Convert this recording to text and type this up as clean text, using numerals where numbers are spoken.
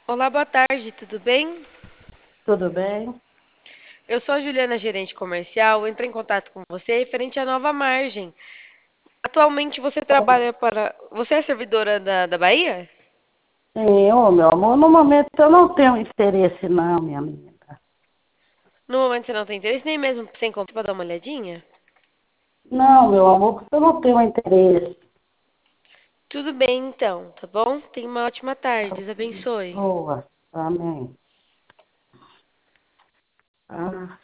Olá, boa tarde, tudo bem? Tudo bem? Eu sou a Juliana, gerente comercial. Entrei em contato com você referente à nova margem. Atualmente você trabalha para. Você é servidora da Bahia? Sim, ô, meu amor, no momento eu não tenho interesse não, minha amiga. No momento você não tem interesse, nem mesmo sem comprar para dar uma olhadinha? Não, meu amor, porque eu não tenho interesse. Tudo bem então, tá bom? Tenha uma ótima tarde, Deus abençoe. Boa, amém. Ah.